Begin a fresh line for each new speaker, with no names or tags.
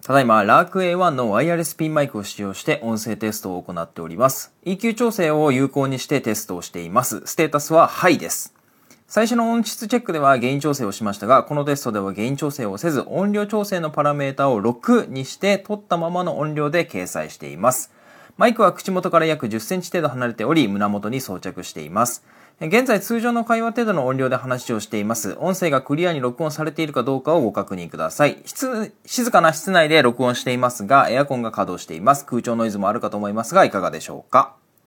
ただいま、ラーク A1 のワイヤレスピンマイクを使用して音声テストを行っております。EQ 調整を有効にしてテストをしています。ステータスはハイです。最初の音質チェックではゲイン調整をしましたが、このテストではゲイン調整をせず、音量調整のパラメータを6にして取ったままの音量で掲載しています。マイクは口元から約10センチ程度離れており、胸元に装着しています。現在通常の会話程度の音量で話をしています。音声がクリアに録音されているかどうかをご確認ください。静かな室内で録音していますが、エアコンが稼働しています。空調ノイズもあるかと思いますが、いかがでしょうか。